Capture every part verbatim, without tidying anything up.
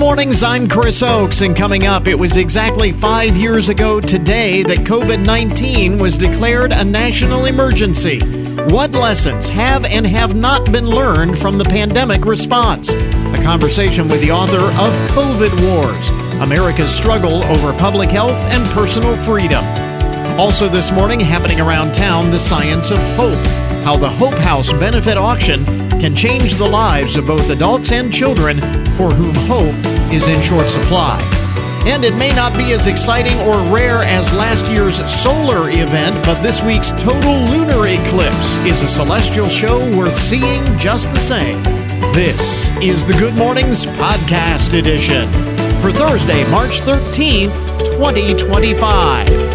mornings, I'm Chris Oakes, and coming up, it was exactly five years ago today that covid nineteen was declared a national emergency. What lessons have and have not been learned from the pandemic response? A conversation with the author of COVID Wars, America's Struggle Over Public Health and Personal Freedom. Also this morning, happening around town, the science of hope. How the Hope House benefit auction can change the lives of both adults and children for whom hope is in short supply. And it may not be as exciting or rare as last year's solar event, but this week's total lunar eclipse is a celestial show worth seeing just the same. This is the Good Mornings Podcast Edition for Thursday, March thirteenth, twenty twenty-five.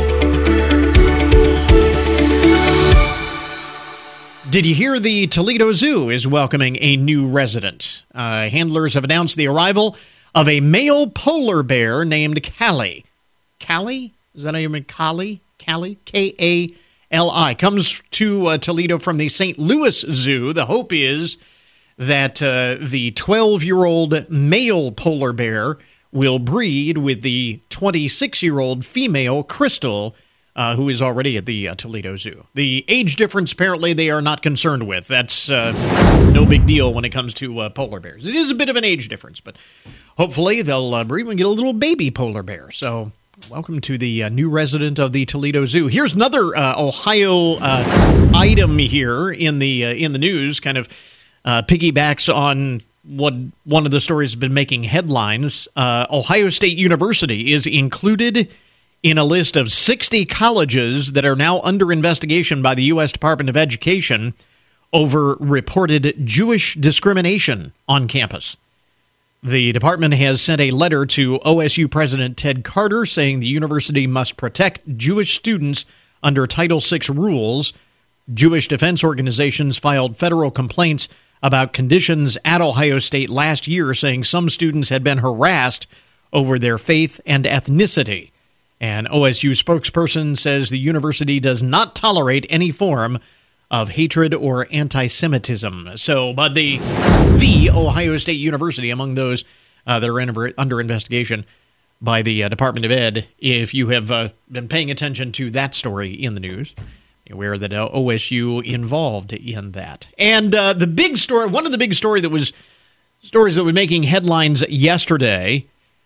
Did you hear the Toledo Zoo is welcoming a new resident? Uh, handlers have announced the arrival of a male polar bear named Callie. Callie? Is that how you mean? Callie? Callie? K A L I. Comes to uh, Toledo from the Saint Louis Zoo. The hope is that uh, the twelve-year-old male polar bear will breed with the twenty-six-year-old female Crystal, Uh, who is already at the uh, Toledo Zoo. The age difference, apparently, they are not concerned with. That's uh, no big deal when it comes to uh, polar bears. It is a bit of an age difference, but hopefully they'll uh, breed and get a little baby polar bear. So welcome to the uh, new resident of the Toledo Zoo. Here's another uh, Ohio uh, item here in the uh, in the news, kind of uh, piggybacks on what one of the stories has been making headlines. Uh, Ohio State University is included in a list of sixty colleges that are now under investigation by the U S Department of Education over reported Jewish discrimination on campus. The department has sent a letter to O S U President Ted Carter saying the university must protect Jewish students under Title six rules. Jewish defense organizations filed federal complaints about conditions at Ohio State last year, saying some students had been harassed over their faith and ethnicity. An O S U spokesperson says the university does not tolerate any form of hatred or anti-Semitism. So, but the the Ohio State University, among those uh, that are in, under investigation by the uh, Department of Ed, if you have uh, been paying attention to that story in the news, you're aware that uh, O S U involved in that. And uh, the big story, one of the big story that was stories that were making headlines yesterday.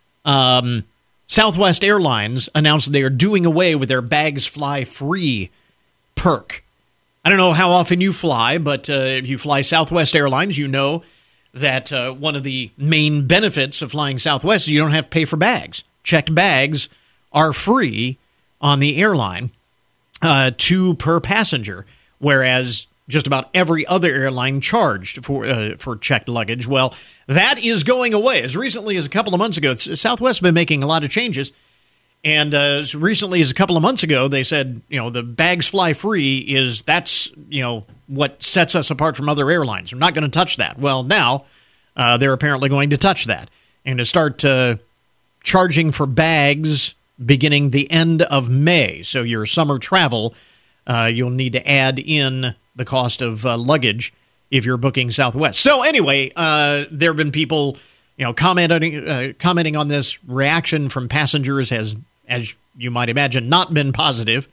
Um. Southwest Airlines announced they are doing away with their bags fly free perk. I don't know how often you fly, but uh, if you fly Southwest Airlines, you know that uh, one of the main benefits of flying Southwest is you don't have to pay for bags. Checked bags are free on the airline, uh, two per passenger, whereas just about every other airline charged for uh, for checked luggage. Well, that is going away. As recently as a couple of months ago, Southwest has been making a lot of changes. And uh, as recently as a couple of months ago, they said, you know, the bags fly free is that's, you know, what sets us apart from other airlines. We're not going to touch that. Well, now uh, they're apparently going to touch that and to start uh, charging for bags beginning the end of May. So your summer travel, uh, you'll need to add in the cost of uh, luggage if you're booking Southwest. So anyway, uh, there have been people, you know, commenting uh, commenting on this. Reaction from passengers has, as you might imagine, not been positive.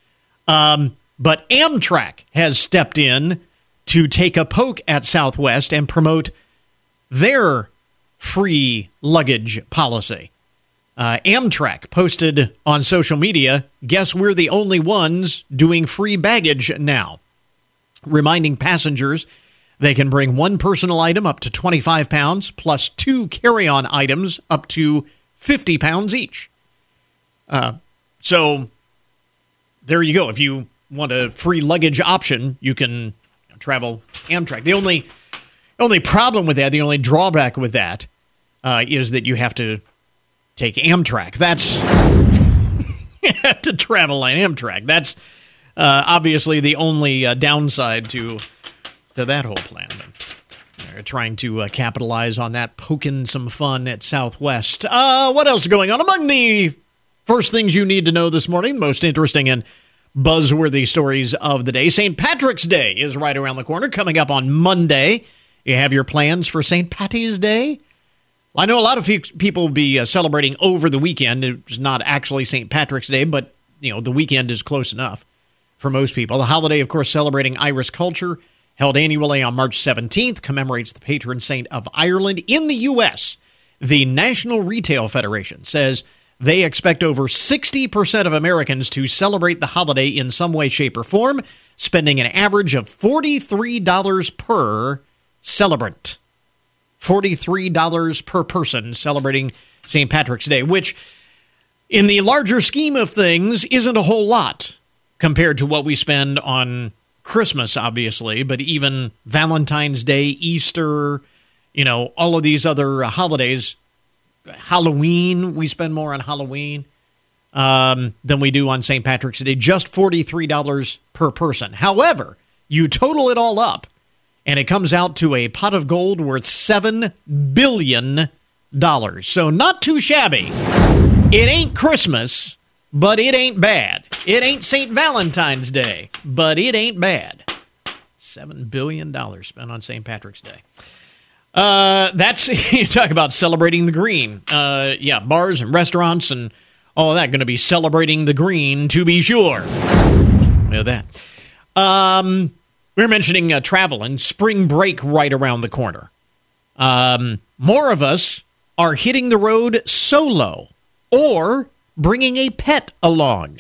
Um, but Amtrak has stepped in to take a poke at Southwest and promote their free luggage policy. Uh, Amtrak posted on social media, "Guess we're the only ones doing free baggage now," reminding passengers they can bring one personal item up to twenty-five pounds plus two carry-on items up to fifty pounds each. Uh, so there you go. If you want a free luggage option, you can you know, travel Amtrak. The only only problem with that, the only drawback with that, uh, is that you have to take Amtrak. That's you have to travel on Amtrak. That's Uh, obviously, the only uh, downside to to that whole plan. They're trying to uh, capitalize on that, poking some fun at Southwest. Uh, what else is going on? Among the first things you need to know this morning, the most interesting and buzzworthy stories of the day, Saint Patrick's Day is right around the corner, coming up on Monday. You have your plans for Saint Patty's Day? I know a lot of people will be uh, celebrating over the weekend. It's not actually Saint Patrick's Day, but, you know, the weekend is close enough for most people. The holiday, of course, celebrating Irish culture, held annually on March seventeenth, commemorates the patron saint of Ireland. In the U S, the National Retail Federation says they expect over sixty percent of Americans to celebrate the holiday in some way, shape, or form, spending an average of forty-three dollars per celebrant. forty-three dollars per person celebrating Saint Patrick's Day, which in the larger scheme of things isn't a whole lot compared to what we spend on Christmas, obviously, but even Valentine's Day, Easter, you know, all of these other holidays. Halloween, we spend more on Halloween um, than we do on Saint Patrick's Day, just forty-three dollars per person. However, you total it all up, and it comes out to a pot of gold worth seven billion dollars. So not too shabby. It ain't Christmas, but it ain't bad. It ain't Saint Valentine's Day, but it ain't bad. seven billion dollars spent on Saint Patrick's Day. Uh, that's, you talk about celebrating the green. Uh, yeah, bars and restaurants and all of that going to be celebrating the green, to be sure. Know that. Um, we were mentioning uh, travel and spring break right around the corner. Um, more of us are hitting the road solo or bringing a pet along.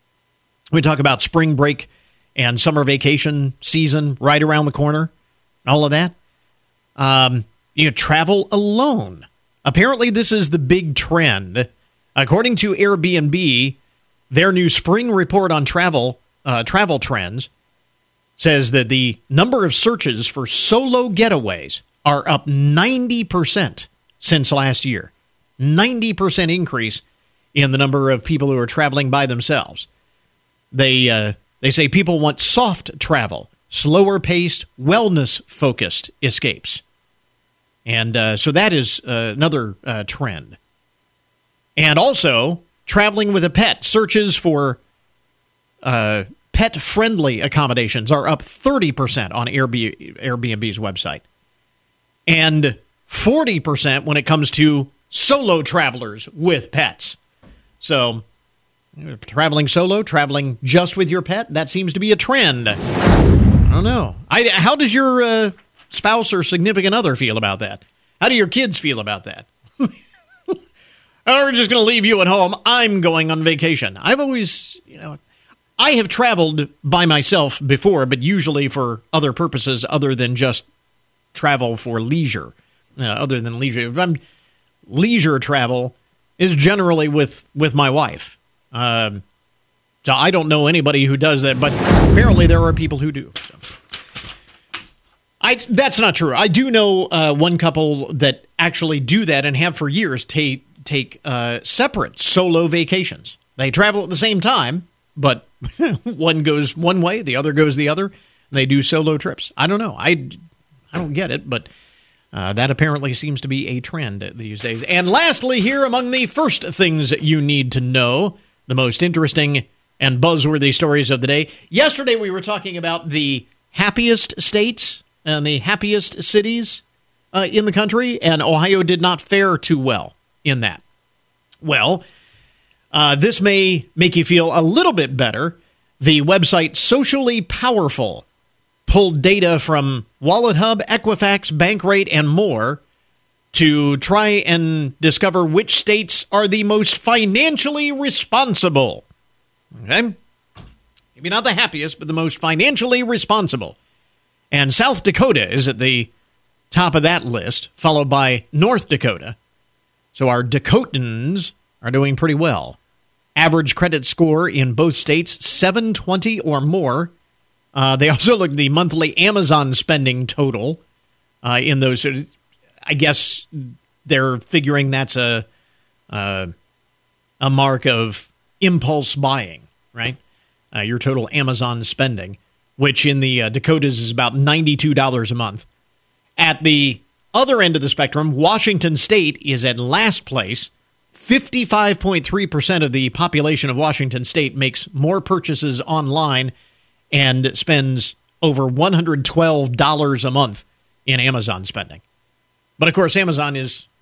We talk about spring break and summer vacation season right around the corner, all of that. Um, you know, travel alone. Apparently, this is the big trend. According to Airbnb, their new spring report on travel uh, travel trends says that the number of searches for solo getaways are up ninety percent since last year. ninety percent increase in the number of people who are traveling by themselves. They uh, they say people want soft travel, slower-paced, wellness-focused escapes. And uh, so that is uh, another uh, trend. And also, traveling with a pet. Searches for uh, pet-friendly accommodations are up thirty percent on Airbnb, Airbnb's website. And forty percent when it comes to solo travelers with pets. So, traveling solo, traveling just with your pet, that seems to be a trend. I don't know. I, how does your uh, spouse or significant other feel about that? How do your kids feel about that? Oh, we're just going to leave you at home. I'm going on vacation. I've always, you know, I have traveled by myself before, but usually for other purposes other than just travel for leisure. Uh, other than leisure. If I'm leisure travel is generally with, with my wife. Um, so I don't know anybody who does that, but apparently there are people who do. So. I that's not true. I do know uh, one couple that actually do that and have for years take take uh, separate solo vacations. They travel at the same time, but one goes one way, the other goes the other. And they do solo trips. I don't know. I I don't get it, but uh, that apparently seems to be a trend these days. And lastly, here among the first things you need to know, the most interesting and buzzworthy stories of the day. Yesterday we were talking about the happiest states and the happiest cities uh, in the country, and Ohio did not fare too well in that. Well, uh, this may make you feel a little bit better. The website Socially Powerful pulled data from WalletHub, Equifax, Bankrate, and more to try and discover which states are the most financially responsible. Okay? Maybe not the happiest, but the most financially responsible. And South Dakota is at the top of that list, followed by North Dakota. So our Dakotans are doing pretty well. Average credit score in both states, seven twenty or more. Uh, they also looked at the monthly Amazon spending total uh, in those. I guess they're figuring that's a uh, a mark of impulse buying, right? Uh, your total Amazon spending, which in the uh, Dakotas is about ninety-two dollars a month. At the other end of the spectrum, Washington State is at last place. fifty-five point three percent of the population of Washington State makes more purchases online and spends over one hundred twelve dollars a month in Amazon spending. But, of course, Amazon is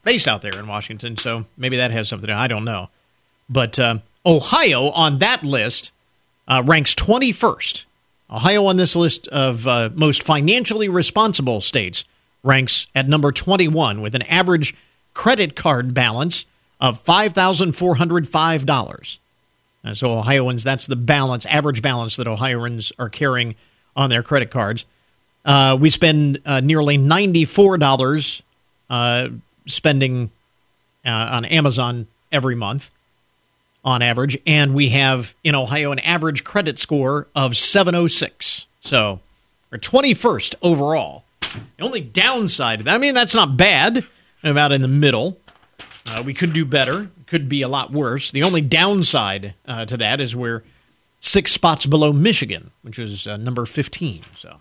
based out there in Washington, so maybe that has something to do. I don't know. But uh, Ohio on that list uh, ranks twenty-first. Ohio on this list of uh, most financially responsible states ranks at number twenty-one with an average credit card balance of five thousand four hundred five dollars. Uh, so Ohioans, that's the balance, average balance that Ohioans are carrying on their credit cards. Uh, we spend uh, nearly ninety-four dollars uh, spending uh, on Amazon every month on average, and we have in Ohio an average credit score of seven oh six. So we're twenty-first overall. The only downside, I mean, that's not bad, about in the middle. Uh, we could do better, could be a lot worse. The only downside uh, to that is we're six spots below Michigan, which is uh, number fifteen. So.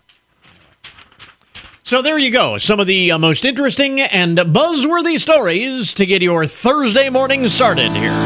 So there you go. Some of the uh, most interesting and buzzworthy stories to get your Thursday morning started here.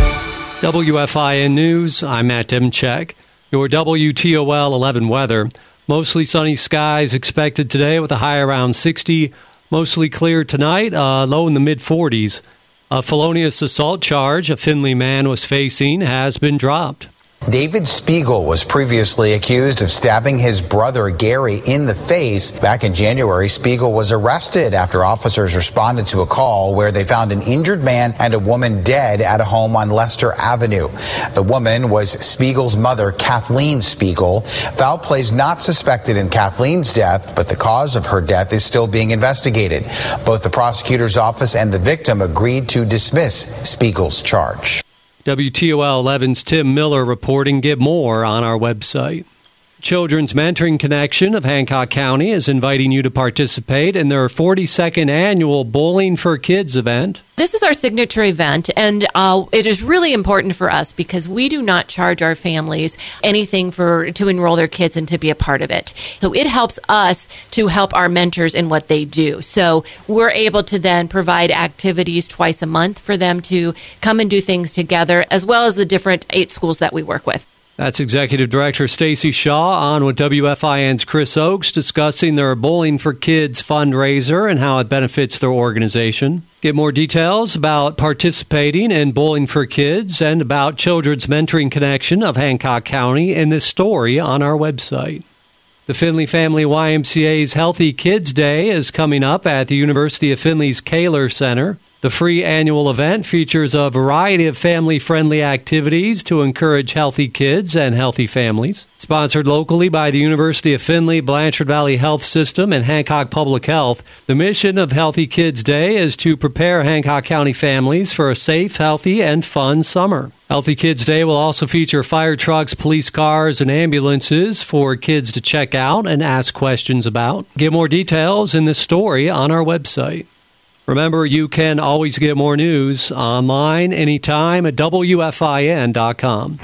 W F I N News, I'm Matt Demchek. Your W T O L eleven weather. Mostly sunny skies expected today with a high around sixty. Mostly clear tonight, uh, low in the mid-forties. A felonious assault charge a Findlay man was facing has been dropped. David Spiegel was previously accused of stabbing his brother Gary in the face. Back in January, Spiegel was arrested after officers responded to a call where they found an injured man and a woman dead at a home on Leicester Avenue. The woman was Spiegel's mother, Kathleen Spiegel. Foul play is not suspected in Kathleen's death, but the cause of her death is still being investigated. Both the prosecutor's office and the victim agreed to dismiss Spiegel's charge. W T O L eleven's Tim Miller reporting. Get more on our website. Children's Mentoring Connection of Hancock County is inviting you to participate in their forty-second annual Bowling for Kids event. This is our signature event, and uh, it is really important for us because we do not charge our families anything for to enroll their kids and to be a part of it. So it helps us to help our mentors in what they do. So we're able to then provide activities twice a month for them to come and do things together, as well as the different eight schools that we work with. That's Executive Director Stacy Shaw on with W F I N's Chris Oakes discussing their Bowling for Kids fundraiser and how it benefits their organization. Get more details about participating in Bowling for Kids and about Children's Mentoring Connection of Hancock County in this story on our website. The Findlay Family Y M C A's Healthy Kids Day is coming up at the University of Findlay's Kaler Center. The free annual event features a variety of family-friendly activities to encourage healthy kids and healthy families. Sponsored locally by the University of Findlay, Blanchard Valley Health System, and Hancock Public Health, the mission of Healthy Kids Day is to prepare Hancock County families for a safe, healthy, and fun summer. Healthy Kids Day will also feature fire trucks, police cars, and ambulances for kids to check out and ask questions about. Get more details in this story on our website. Remember, you can always get more news online anytime at W F I N dot com.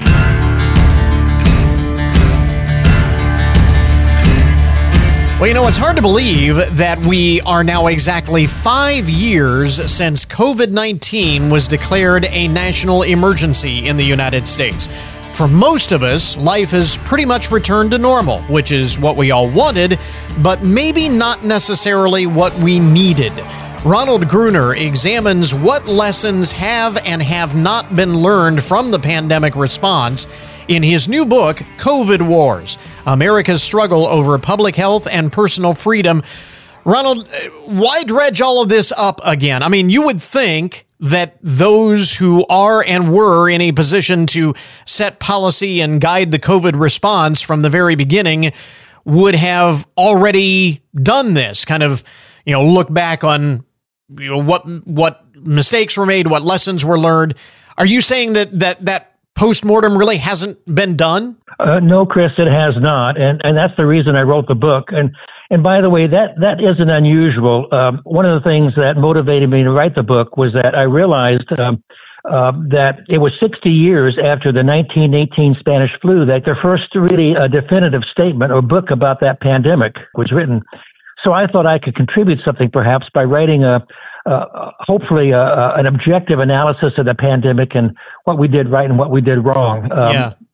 Well, you know, it's hard to believe that we are now exactly five years since COVID nineteen was declared a national emergency in the United States. For most of us, life has pretty much returned to normal, which is what we all wanted, but maybe not necessarily what we needed. Ronald Gruner examines what lessons have and have not been learned from the pandemic response in his new book, COVID Wars, America's Struggle Over Public Health and Personal Freedom. Ronald, why dredge all of this up again? I mean, you would think that those who are and were in a position to set policy and guide the COVID response from the very beginning would have already done this, kind of, you know, look back on you know, what what mistakes were made, what lessons were learned. Are you saying that that, that postmortem really hasn't been done? Uh, no, Chris, it has not, and and that's the reason I wrote the book. And and by the way, that that isn't unusual. Um, one of the things that motivated me to write the book was that I realized um, uh, that it was sixty years after the nineteen eighteen Spanish flu that the first really uh, definitive statement or book about that pandemic was written. So I thought I could contribute something perhaps by writing a, uh, hopefully a, a, an objective analysis of the pandemic and what we did right and what we did wrong. Um, yeah.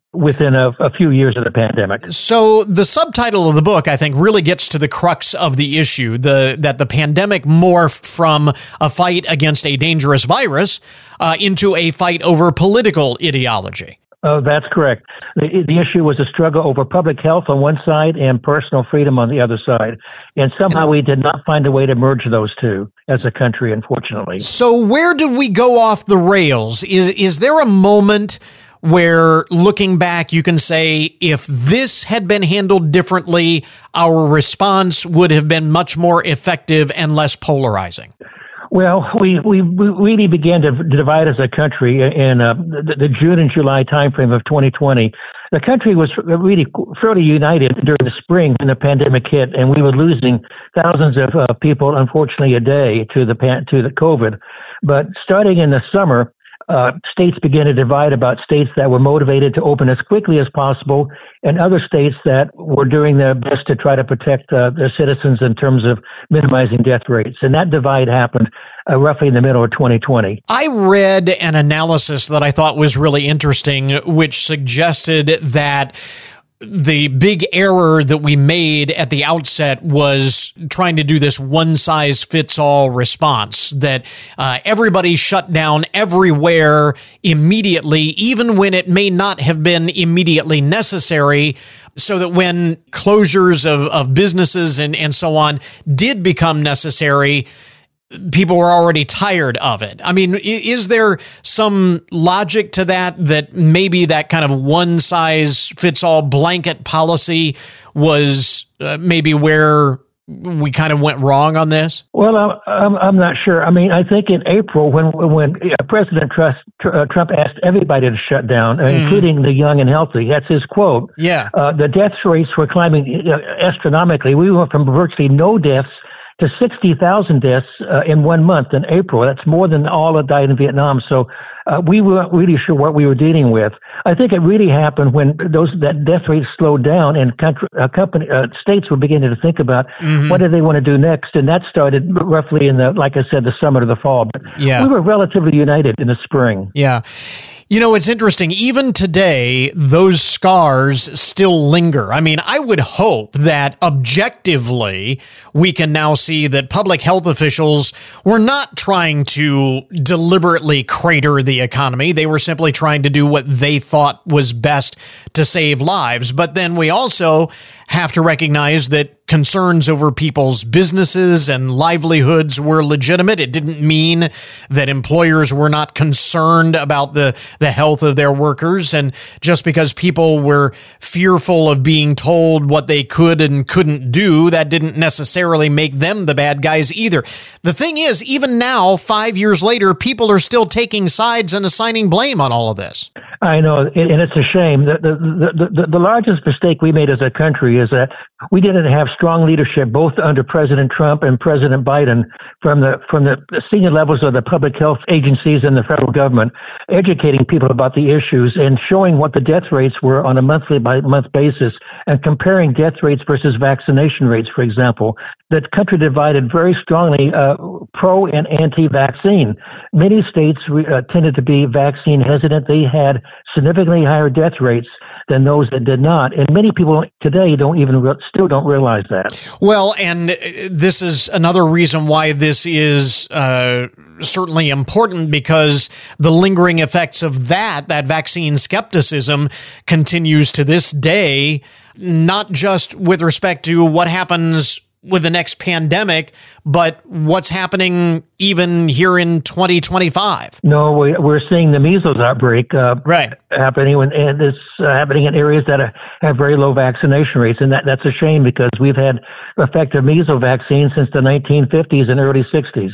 within a, a few years of the pandemic. So the subtitle of the book, I think, really gets to the crux of the issue, the that the pandemic morphed from a fight against a dangerous virus uh, into a fight over political ideology. Oh, that's correct. The, the issue was a struggle over public health on one side and personal freedom on the other side. And somehow we did not find a way to merge those two as a country, unfortunately. So where did we go off the rails? Is, is there a moment where, looking back, you can say, if this had been handled differently, our response would have been much more effective and less polarizing? Well, we, we really began to divide as a country in uh, the, the June and July timeframe of twenty twenty. The country was really fairly united during the spring when the pandemic hit, and we were losing thousands of uh, people, unfortunately, a day to the pan- to the COVID. But starting in the summer, Uh, states began to divide about states that were motivated to open as quickly as possible and other states that were doing their best to try to protect uh, their citizens in terms of minimizing death rates. And that divide happened uh, roughly in the middle of twenty twenty. I read an analysis that I thought was really interesting, which suggested that the big error that we made at the outset was trying to do this one-size-fits-all response, that uh, everybody shut down everywhere immediately, even when it may not have been immediately necessary, so that when closures of, of businesses and, and so on did become necessary, people were already tired of it. I mean, is there some logic to that, that maybe that kind of one-size-fits-all blanket policy was uh, maybe where we kind of went wrong on this? Well, I'm, I'm not sure. I mean, I think in April, when when President Trump asked everybody to shut down, mm. including the young and healthy, that's his quote. Yeah. Uh, the death rates were climbing astronomically. We went from virtually no deaths to sixty thousand deaths uh, in one month in April. That's more than all that died in Vietnam. So uh, we weren't really sure what we were dealing with. I think it really happened when those that death rate slowed down and country, uh, company, uh, states were beginning to think about mm-hmm. what do they want to do next. And that started roughly in the, like I said, the summer to the fall. But yeah. we were relatively united in the spring. Yeah. You know, it's interesting. Even today, those scars still linger. I mean, I would hope that objectively, we can now see that public health officials were not trying to deliberately crater the economy. They were simply trying to do what they thought was best to save lives. But then we also have to recognize that concerns over people's businesses and livelihoods were legitimate. It didn't mean that employers were not concerned about the, the health of their workers. And just because people were fearful of being told what they could and couldn't do, that didn't necessarily make them the bad guys either. The thing is, even now, five years later, people are still taking sides and assigning blame on all of this. I know, and it's a shame. The, the, the, the largest mistake we made as a country is that we didn't have strong leadership, both under President Trump and President Biden, from the from the senior levels of the public health agencies and the federal government, educating people about the issues and showing what the death rates were on a monthly by month basis and comparing death rates versus vaccination rates, for example. The country divided very strongly uh, pro and anti-vaccine. Many states uh, tended to be vaccine hesitant. They had significantly higher death rates than those that did not. And many people today don't even re- still don't realize that. Well, and this is another reason why this is uh, certainly important, because the lingering effects of that, that vaccine skepticism, continues to this day, not just with respect to what happens with the next pandemic, but what's happening even here in twenty twenty-five. No, we, we're seeing the measles outbreak uh, right. happening, and it's uh, happening in areas that are, have very low vaccination rates, and that, that's a shame because we've had effective measles vaccines since the nineteen fifties and early sixties.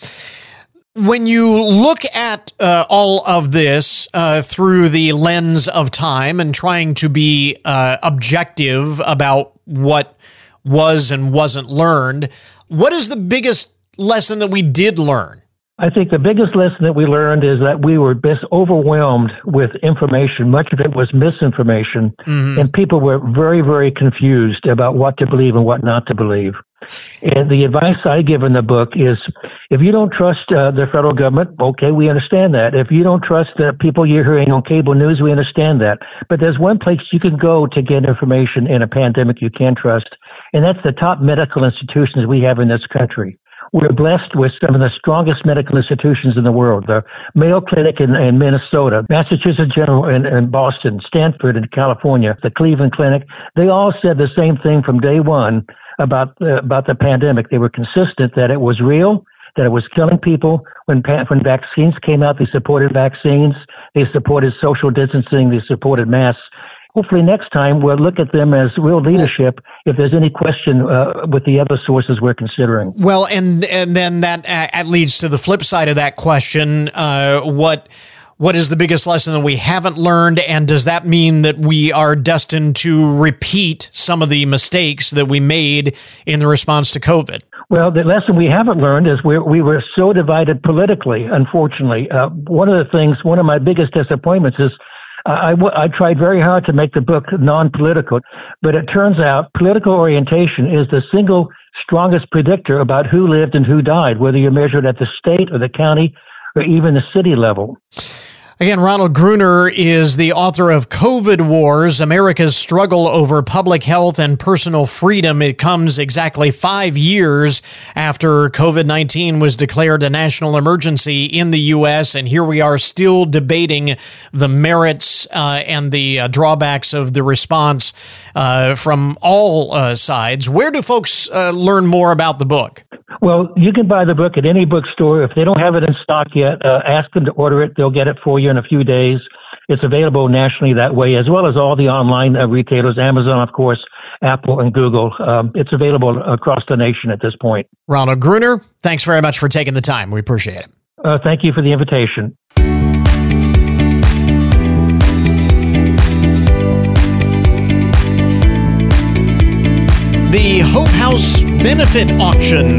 When you look at uh, all of this uh, through the lens of time and trying to be uh, objective about what was and wasn't learned, what is the biggest lesson that we did learn? I think the biggest lesson that we learned is that we were just overwhelmed with information. Much of it was misinformation, mm-hmm. and people were very, very confused about what to believe and what not to believe. And the advice I give in the book is, if you don't trust uh, the federal government, okay, we understand that. If you don't trust the people you're hearing on cable news, we understand that. But there's one place you can go to get information in a pandemic you can trust, and that's the top medical institutions we have in this country. We're blessed with some of the strongest medical institutions in the world. The Mayo Clinic in, in Minnesota, Massachusetts General in, in Boston, Stanford in California, the Cleveland Clinic. They all said the same thing from day one about uh, about the pandemic. They were consistent that it was real, that it was killing people. When when vaccines came out, they supported vaccines. They supported social distancing. They supported masks. Hopefully next time we'll look at them as real leadership if there's any question uh, with the other sources we're considering. Well, and and then that uh, leads to the flip side of that question. Uh, what what is the biggest lesson that we haven't learned, and does that mean that we are destined to repeat some of the mistakes that we made in the response to COVID? Well, the lesson we haven't learned is we we were so divided politically, unfortunately. Uh, one of the things, one of my biggest disappointments is I, I tried very hard to make the book non-political, but it turns out political orientation is the single strongest predictor about who lived and who died, whether you measure it at the state or the county or even the city level. Again, Ronald Gruner is the author of COVID Wars, America's Struggle Over Public Health and Personal Freedom. It comes exactly five years after COVID nineteen was declared a national emergency in the U S, and here we are still debating the merits uh, and the uh, drawbacks of the response uh, from all uh, sides. Where do folks uh, learn more about the book? Well, you can buy the book at any bookstore. If they don't have it in stock yet, uh, ask them to order it. They'll get it for you in a few days. It's available nationally that way, as well as all the online uh, retailers, Amazon, of course, Apple, and Google. Um, it's available across the nation at this point. Ronald Gruner, thanks very much for taking the time. We appreciate it. Uh, thank you for the invitation. The Hope House benefit auction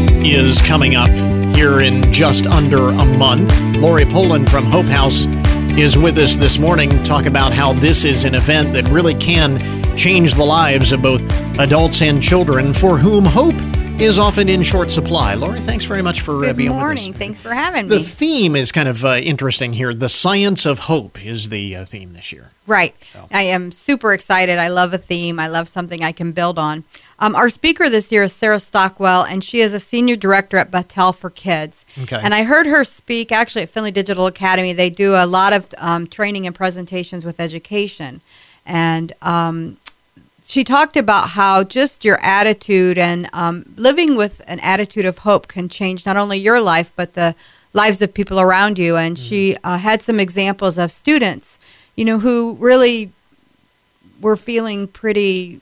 is coming up here in just under a month. Lori Poland from Hope House is with us this morning to talk about how this is an event that really can change the lives of both adults and children for whom hope is often in short supply. Lori, thanks very much for uh, being with us. Good morning. Thanks for having the me. The theme is kind of uh, interesting here. The science of hope is the uh, theme this year. Right. So. I am super excited. I love a theme. I love something I can build on. Um, our speaker this year is Sarah Stockwell, and she is a senior director at Battelle for Kids. Okay. And I heard her speak actually at Findlay Digital Academy. They do a lot of um, training and presentations with education. And um, she talked about how just your attitude and um, living with an attitude of hope can change not only your life, but the lives of people around you. And mm-hmm. she uh, had some examples of students, you know, who really were feeling pretty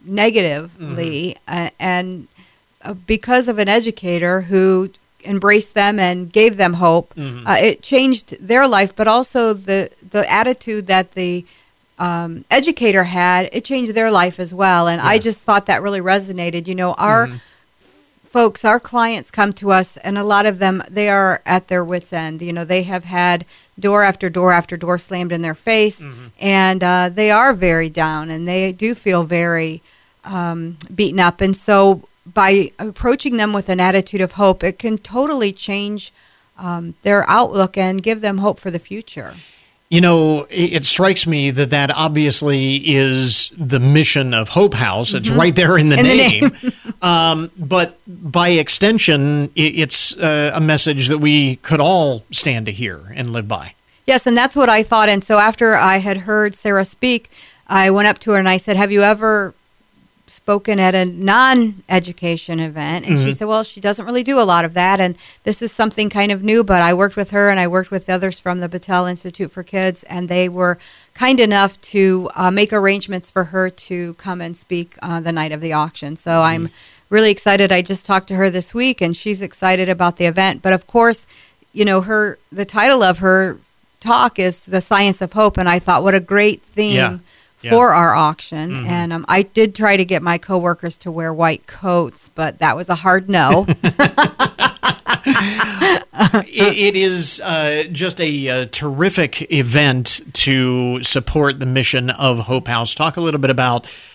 negatively, mm-hmm. uh, and uh, because of an educator who embraced them and gave them hope, mm-hmm. uh, it changed their life, but also the the attitude that the um, educator had, it changed their life as well. And yeah. I just thought that really resonated. You know, our mm-hmm. folks, our clients come to us, and a lot of them, they are at their wits' end. You know, they have had door after door after door slammed in their face, mm-hmm. and uh, they are very down, and they do feel very um, beaten up. And so by approaching them with an attitude of hope, it can totally change um, their outlook and give them hope for the future. You know, it strikes me that that obviously is the mission of Hope House. It's mm-hmm. right there in the in name. The name. um, but by extension, it's uh, a message that we could all stand to hear and live by. Yes, and that's what I thought. And so after I had heard Sarah speak, I went up to her and I said, have you ever spoken at a non-education event? And mm-hmm. she said, well, she doesn't really do a lot of that, and this is something kind of new. But I worked with her, and I worked with others from the Battelle Institute for Kids, and they were kind enough to uh, make arrangements for her to come and speak uh, the night of the auction. So mm-hmm. I'm really excited. I just talked to her this week, and she's excited about the event. But of course, you know, her the title of her talk is The Science of Hope, and I thought, what a great theme yeah. Yeah. for our auction. Mm-hmm. And um, I did try to get my coworkers to wear white coats, but that was a hard no. it, it is uh, just a, a terrific event to support the mission of Hope House. Talk a little bit about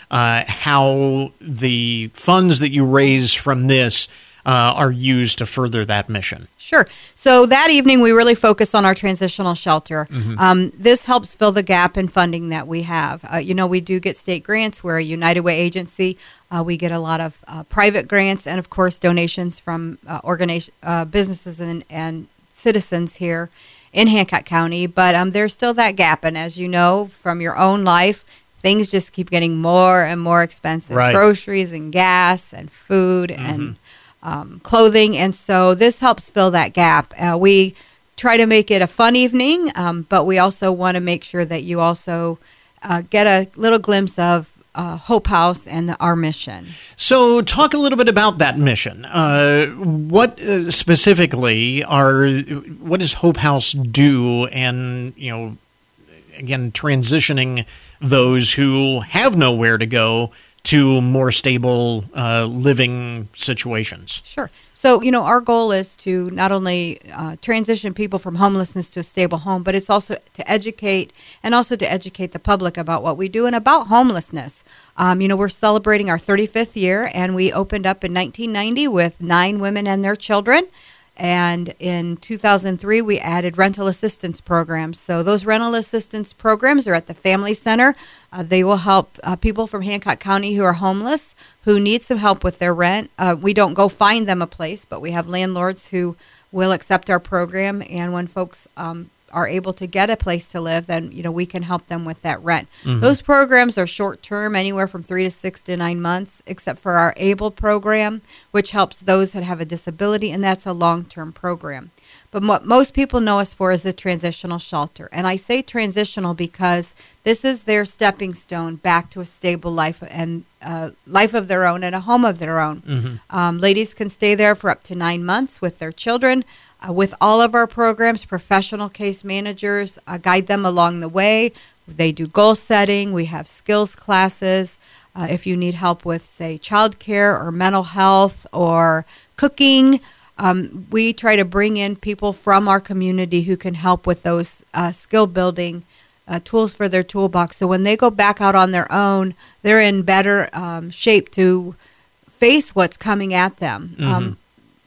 uh, how the funds that you raise from this uh, are used to further that mission. Sure. So that evening, we really focus on our transitional shelter. Mm-hmm. Um, this helps fill the gap in funding that we have. Uh, you know, we do get state grants. We're a United Way agency. Uh, we get a lot of uh, private grants and, of course, donations from uh, organiz- uh, businesses and, and citizens here in Hancock County. But um, there's still that gap. And as you know from your own life, things just keep getting more and more expensive. Right. Groceries and gas and food mm-hmm. and Um, clothing, and so this helps fill that gap. Uh, we try to make it a fun evening, um, but we also want to make sure that you also uh, get a little glimpse of uh, Hope House and the, our mission. So talk a little bit about that mission. Uh, what uh, specifically are, what does Hope House do, and, you know, again, transitioning those who have nowhere to go to more stable uh, living situations? Sure. So, you know, our goal is to not only uh, transition people from homelessness to a stable home, but it's also to educate and also to educate the public about what we do and about homelessness. Um, you know, we're celebrating our thirty-fifth year, and we opened up in nineteen ninety with nine women and their children. And in two thousand three, we added rental assistance programs. So those rental assistance programs are at the Family Center. Uh, they will help uh, people from Hancock County who are homeless, who need some help with their rent. Uh, we don't go find them a place, but we have landlords who will accept our program. And when folks um, are able to get a place to live, then, you know, we can help them with that rent. Mm-hmm. Those programs are short-term, anywhere from three to six to nine months, except for our ABLE program, which helps those that have a disability, and that's a long-term program. But what most people know us for is the transitional shelter. And I say transitional because this is their stepping stone back to a stable life and uh, life of their own and a home of their own. Mm-hmm. Um, ladies can stay there for up to nine months with their children. Uh, with all of our programs, professional case managers uh, guide them along the way. They do goal setting. We have skills classes. Uh, if you need help with, say, childcare or mental health or cooking, um, we try to bring in people from our community who can help with those uh, skill building uh, tools for their toolbox. So when they go back out on their own, they're in better um, shape to face what's coming at them. Mm-hmm. Um,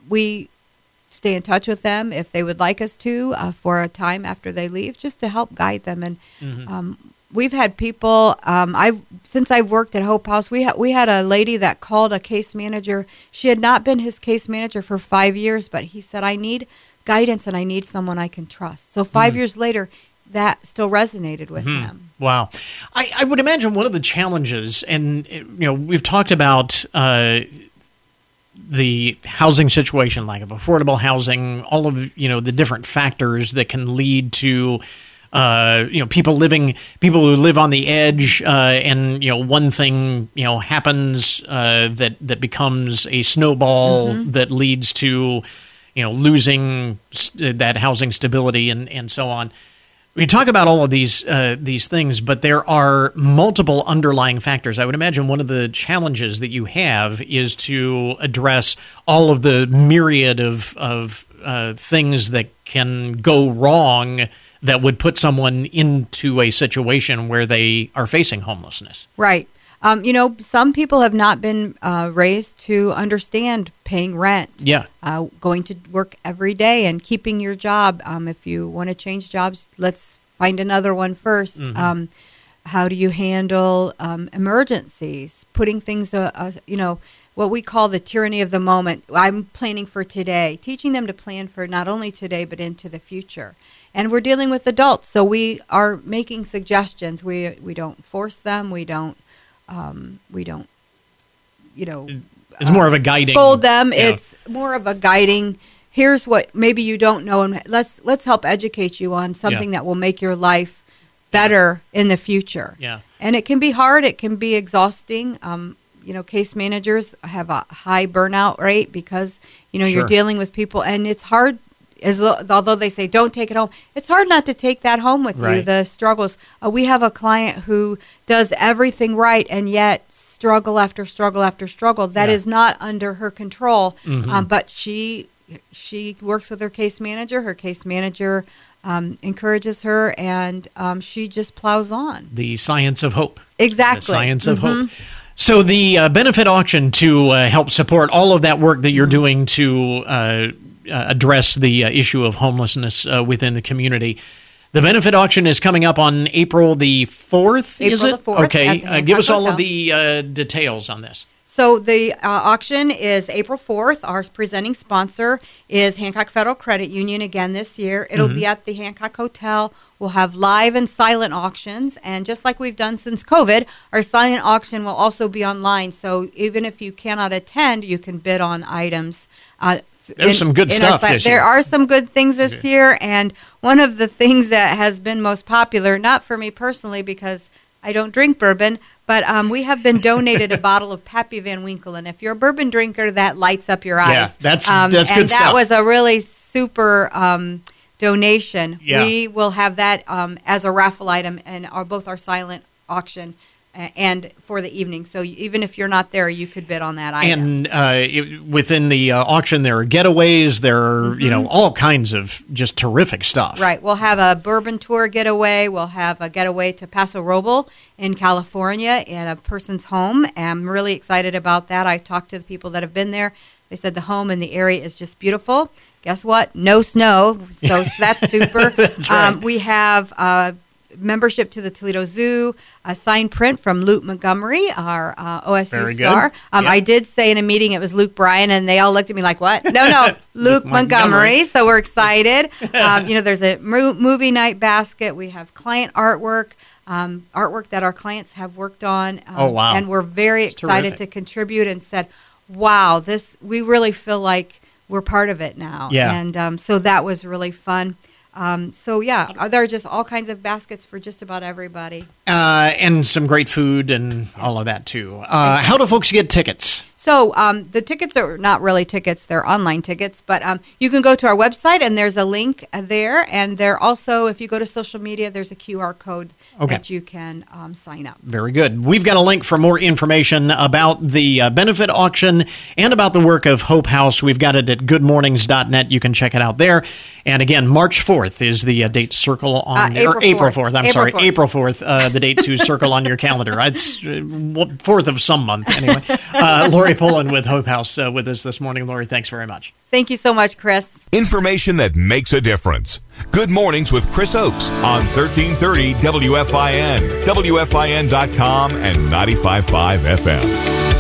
we stay in touch with them if they would like us to uh, for a time after they leave, just to help guide them. And mm-hmm. um, we've had people. Um, I've since I've worked at Hope House, we had we had a lady that called a case manager. She had not been his case manager for five years, but he said, "I need guidance and I need someone I can trust." So five mm-hmm. years later, that still resonated with mm-hmm. him. Wow, I, I would imagine one of the challenges, and you know, we've talked about. Uh, the housing situation, like of affordable housing, all of, you know, the different factors that can lead to, uh, you know, people living, people who live on the edge, uh, and, you know, one thing, you know, happens, uh, that, that becomes a snowball mm-hmm. that leads to, you know, losing st- that housing stability and, and so on. We talk about all of these uh, these things, but there are multiple underlying factors. I would imagine one of the challenges that you have is to address all of the myriad of of uh, things that can go wrong that would put someone into a situation where they are facing homelessness. Right. Um, you know, some people have not been uh, raised to understand paying rent. Yeah. Uh, going to work every day and keeping your job. Um, if you want to change jobs, let's find another one first. Mm-hmm. Um, how do you handle um, emergencies? Putting things, uh, uh, you know, what we call the tyranny of the moment. I'm planning for today. Teaching them to plan for not only today, but into the future. And we're dealing with adults, so we are making suggestions. We we don't force them. We don't. Um, we don't, you know, it's more uh, of a guiding. Scold them. Yeah. It's more of a guiding. Here's what maybe you don't know, and let's let's help educate you on something yeah. that will make your life better yeah. in the future. Yeah, and it can be hard. It can be exhausting. Um, you know, case managers have a high burnout rate because you know sure. you're dealing with people, and it's hard. As although they say don't take it home, it's hard not to take that home with right. you. The struggles. Uh, we have a client who does everything right, and yet struggle after struggle after struggle. That yeah. is not under her control. Mm-hmm. Um, but she she works with her case manager. Her case manager um, encourages her, and um, she just plows on. The science of hope. Exactly. The science of mm-hmm. hope. So the uh, benefit auction to uh, help support all of that work that you're doing to uh, uh, address the uh, issue of homelessness uh, within the community. The benefit auction is coming up on April the fourth, April is it? the fourth. Okay. Uh, give us all Hotel. of the uh, details on this. So the uh, auction is April fourth. Our presenting sponsor is Hancock Federal Credit Union again this year. It'll mm-hmm. be at the Hancock Hotel. We'll have live and silent auctions. And just like we've done since COVID, our silent auction will also be online. So even if you cannot attend, you can bid on items. Uh, There's in, some good stuff this There year. are some good things this okay. year. And one of the things that has been most popular, not for me personally because I don't drink bourbon, but um, we have been donated a bottle of Pappy Van Winkle, and if you're a bourbon drinker, that lights up your eyes. Yeah, that's um, that's and good that stuff. was a really super um, donation. Yeah. We will have that um, as a raffle item in our, both our silent auction and for the evening. So even if you're not there, you could bid on that item. And uh, it, within the uh, auction, there are getaways. There are, mm-hmm. you know, all kinds of just terrific stuff. Right. We'll have a bourbon tour getaway. We'll have a getaway to Paso Robles in California at a person's home. I'm really excited about that. I talked to the people that have been there. They said the home and the area is just beautiful. Guess what? No snow. So that's super. That's right. Um, we have uh, membership to the Toledo Zoo, a signed print from Luke Montgomery, our uh, O S U Very star. Um, yep. I did say in a meeting it was Luke Bryan, and they all looked at me like, what? No, no, Luke, Luke Montgomery. Montgomery. So we're excited. um, you know, there's a mo- movie night basket. We have client artwork, um, artwork that our clients have worked on. Um, oh, wow. And we're very It's excited terrific. to contribute and said, wow, this we really feel like we're part of it now. Yeah. And um, so that was really fun. Um, so, yeah, there are just all kinds of baskets for just about everybody. Uh, and some great food and all of that, too. Uh, how do folks get tickets? So um, the tickets are not really tickets. They're online tickets. But um, you can go to our website, and there's a link there. And there also, if you go to social media, there's a Q R code okay. that you can um, sign up. Very good. We've got a link for more information about the uh, benefit auction and about the work of Hope House. We've got it at good mornings dot net. You can check it out there. And again, March fourth is the uh, date to circle on uh, April or April fourth. fourth. I'm April sorry, fourth. April fourth, uh, the date to circle on your calendar. It's uh, fourth of some month, anyway. Uh, Lori Poland with Hope House uh, with us this morning. Lori, thanks very much. Thank you so much, Chris. Information that makes a difference. Good Mornings with Chris Oakes on thirteen thirty W F I N, W F I N dot com, and ninety-five point five F M.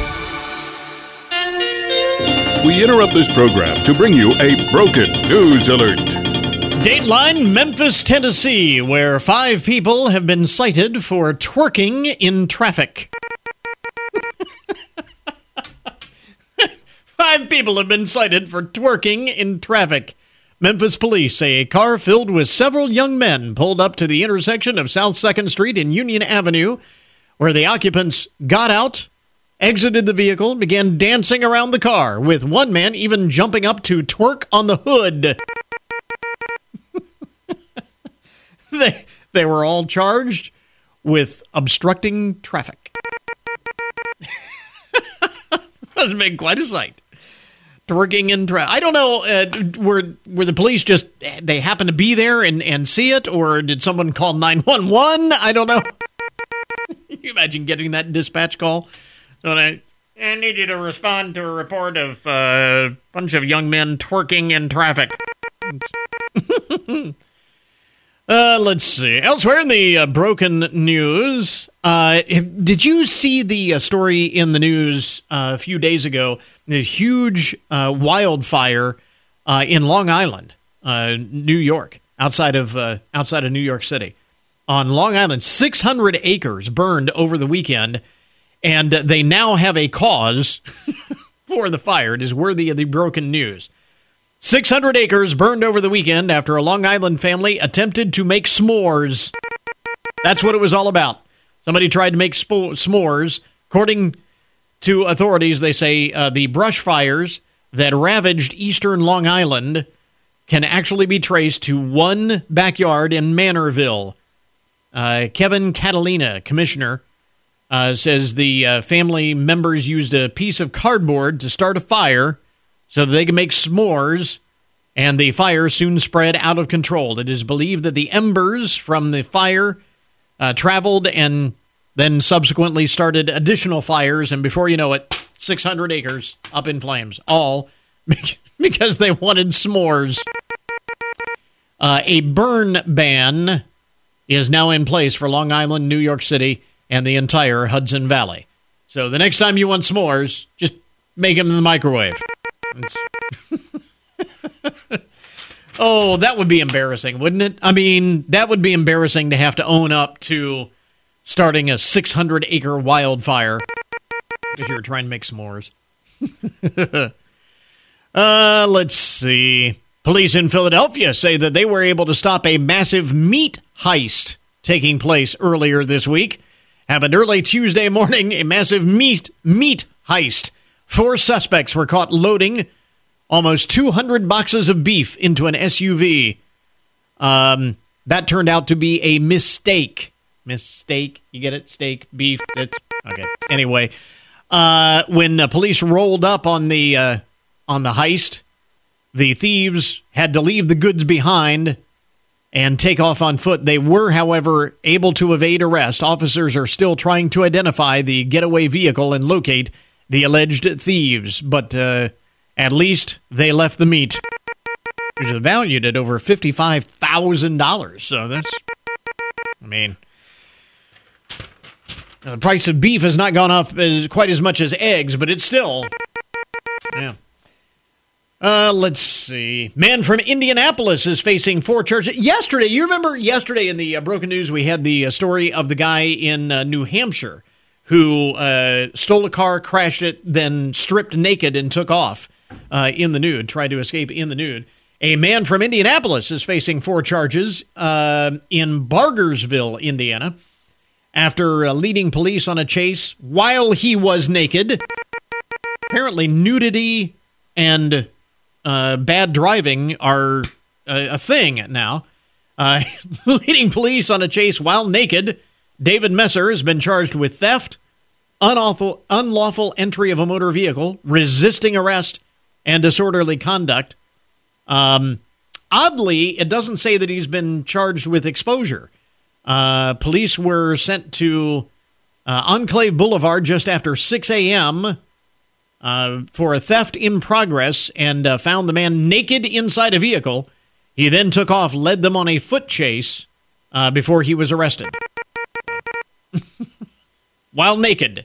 We interrupt this program to bring you a broken news alert. Dateline, Memphis, Tennessee, where five people have been cited for twerking in traffic. Five people have been cited for twerking in traffic. Memphis police say a car filled with several young men pulled up to the intersection of South second Street and Union Avenue, where the occupants got out, exited the vehicle, and began dancing around the car, with one man even jumping up to twerk on the hood. they, they were all charged with obstructing traffic. Must have been quite a sight. Twerking in traffic. I don't know, uh, were were the police just, they happened to be there and, and see it, or did someone call nine one one? I don't know. Can you imagine getting that dispatch call? So I, I need you to respond to a report of a uh, bunch of young men twerking in traffic. uh, let's see. Elsewhere in the uh, broken news, uh, did you see the uh, story in the news uh, a few days ago? The huge uh, wildfire uh, in Long Island, uh, New York, outside of uh, outside of New York City. On Long Island, six hundred acres burned over the weekend, and they now have a cause for the fire. It is worthy of the broken news. six hundred acres burned over the weekend after a Long Island family attempted to make s'mores. That's what it was all about. Somebody tried to make sp- s'mores. According to authorities, they say uh, the brush fires that ravaged eastern Long Island can actually be traced to one backyard in Manorville. Uh, Kevin Catalina, commissioner, uh, says the uh, family members used a piece of cardboard to start a fire so that they can make s'mores, and the fire soon spread out of control. It is believed that the embers from the fire uh, traveled and then subsequently started additional fires, and before you know it, six hundred acres up in flames, all because they wanted s'mores. Uh, a burn ban is now in place for Long Island, New York City, and the entire Hudson Valley. So the next time you want s'mores, just make them in the microwave. Oh, that would be embarrassing, wouldn't it? I mean, that would be embarrassing to have to own up to starting a six hundred acre wildfire because you're trying to make s'mores. uh, let's see. Police in Philadelphia say that they were able to stop a massive meat heist taking place earlier this week. Happened early Tuesday morning, a massive meat meat heist. Four suspects were caught loading almost two hundred boxes of beef into an S U V. Um, that turned out to be a mistake. Mistake. You get it? Steak, beef. It's, okay. Anyway, uh, when the police rolled up on the uh, on the heist, the thieves had to leave the goods behind and take off on foot. They were, however, able to evade arrest. Officers are still trying to identify the getaway vehicle and locate the alleged thieves, but uh, at least they left the meat, which is valued at over fifty-five thousand dollars. So that's, I mean, the price of beef has not gone up as, quite as much as eggs, but it's still, yeah. Uh, let's see. Man from Indianapolis is facing four charges. Yesterday, you remember yesterday in the uh, Broken News, we had the uh, story of the guy in uh, New Hampshire who uh, stole a car, crashed it, then stripped naked and took off uh, in the nude, tried to escape in the nude. A man from Indianapolis is facing four charges uh, in Bargersville, Indiana, after uh, leading police on a chase while he was naked. Apparently, nudity and uh, bad driving are a, a thing now. Uh, leading police on a chase while naked, David Messer has been charged with theft, unlawful, unlawful entry of a motor vehicle, resisting arrest, and disorderly conduct. Um, oddly, it doesn't say that he's been charged with exposure. Uh, police were sent to uh, Enclave Boulevard just after six a.m., Uh, for a theft in progress and uh, found the man naked inside a vehicle. He then took off, led them on a foot chase uh, before he was arrested. While naked.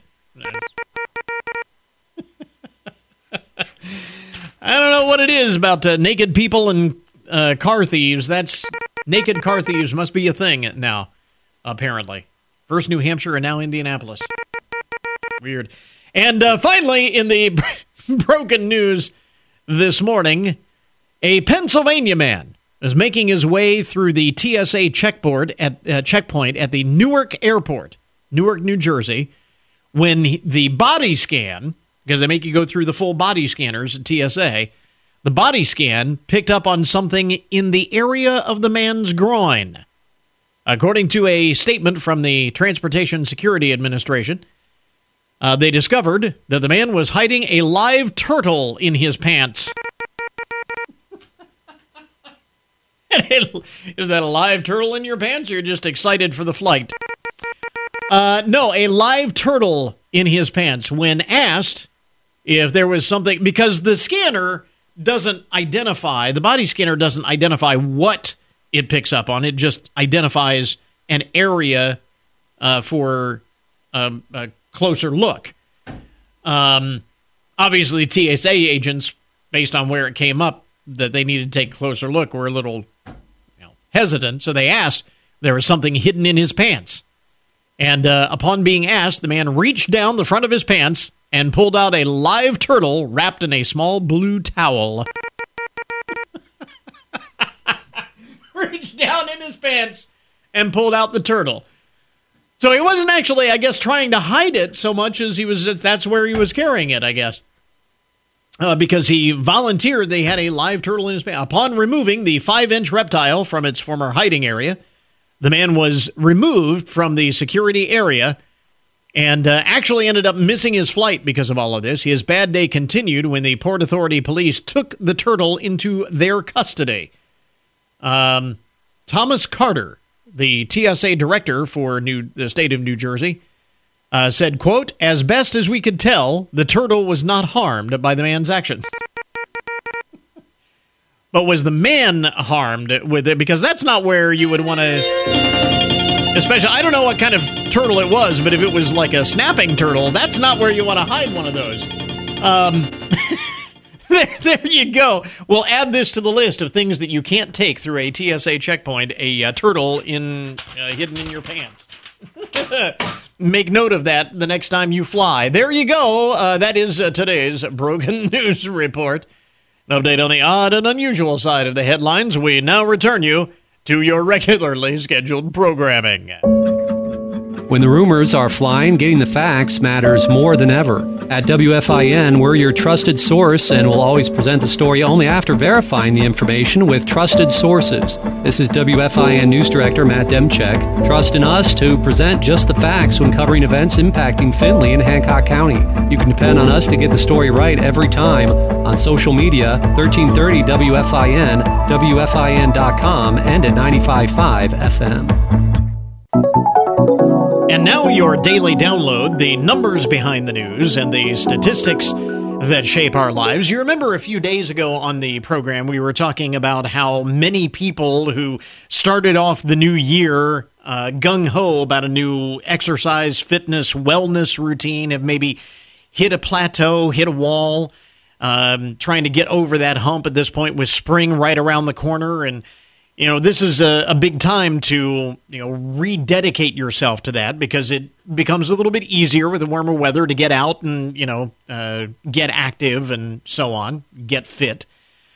I don't know what it is about uh, naked people and uh, car thieves. That's naked car thieves must be a thing now, apparently. First New Hampshire and now Indianapolis. Weird. And uh, finally, in the broken news this morning, a Pennsylvania man is making his way through the T S A checkboard at, uh, checkpoint at the Newark Airport, Newark, New Jersey, when he, the body scan, because they make you go through the full body scanners at T S A, the body scan picked up on something in the area of the man's groin. According to a statement from the Transportation Security Administration, Uh, they discovered that the man was hiding a live turtle in his pants. Is that a live turtle in your pants, or you're just excited for the flight? Uh, no, a live turtle in his pants. When asked if there was something, because the scanner doesn't identify, the body scanner doesn't identify what it picks up on. It just identifies an area uh, for um, a closer look. Um, obviously, T S A agents, based on where it came up, that they needed to take a closer look, were a little you know, hesitant, so they asked if there was something hidden in his pants. And uh, upon being asked, the man reached down the front of his pants and pulled out a live turtle wrapped in a small blue towel. Reached down in his pants and pulled out the turtle. So he wasn't actually, I guess, trying to hide it so much as he was, that's where he was carrying it, I guess. Uh, because he volunteered they had a live turtle in his pants. Upon removing the five-inch reptile from its former hiding area, the man was removed from the security area and uh, actually ended up missing his flight because of all of this. His bad day continued when the Port Authority police took the turtle into their custody. Um, Thomas Carter, the T S A director for New, the state of New Jersey, uh, said, quote, "As best as we could tell, the turtle was not harmed by the man's action." But was the man harmed with it? Because that's not where you would want to... Especially, I don't know what kind of turtle it was, but if it was like a snapping turtle, that's not where you want to hide one of those. Um, there, there you go. We'll add this to the list of things that you can't take through a T S A checkpoint, a uh, turtle in uh, hidden in your pants. Make note of that the next time you fly. There you go. Uh, that is uh, today's Broken News Report. An update on the odd and unusual side of the headlines. We now return you to your regularly scheduled programming. When the rumors are flying, getting the facts matters more than ever. At W F I N, we're your trusted source and will always present the story only after verifying the information with trusted sources. This is W F I N News Director Matt Demchek. Trust in us to present just the facts when covering events impacting Findlay and Hancock County. You can depend on us to get the story right every time on social media, thirteen thirty W F I N, W F I N dot com, and at ninety-five point five F M. And now your daily download, the numbers behind the news and the statistics that shape our lives. You remember a few days ago on the program, we were talking about how many people who started off the new year uh, gung-ho about a new exercise, fitness, wellness routine have maybe hit a plateau, hit a wall, um, trying to get over that hump at this point with spring right around the corner. And you know, this is a, a big time to, you know, rededicate yourself to that because it becomes a little bit easier with the warmer weather to get out and, you know, uh, get active and so on, get fit.